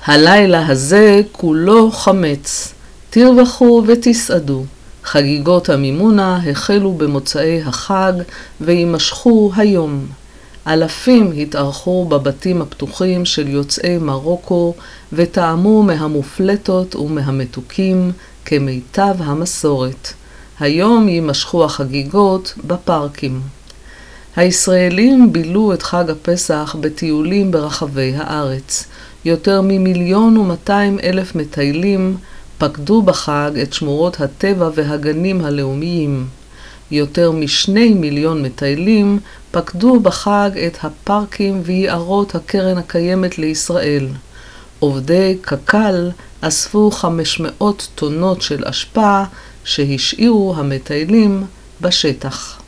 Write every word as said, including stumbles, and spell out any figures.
הלילה הזה כולו חמץ, תרווחו ותסעדו. חגיגות המימונה החלו במוצאי החג וימשכו היום. אלפים התארחו בבתים הפתוחים של יוצאי מרוקו וטעמו מהמופלטות ומהמתוקים כמיטב המסורת. היום יימשכו החגיגות בפארקים. הישראלים בילו את חג הפסח בטיולים ברחבי הארץ. יותר ממיליון ומאתיים אלף מטיילים פקדו בחג את שמורות הטבע והגנים הלאומיים. יותר משני מיליון מטיילים פקדו בחג את הפארקים ויערות הקרן הקיימת לישראל. עובדי קק"ל אספו חמש מאות טונות של אשפה שהשאירו המטיילים בשטח.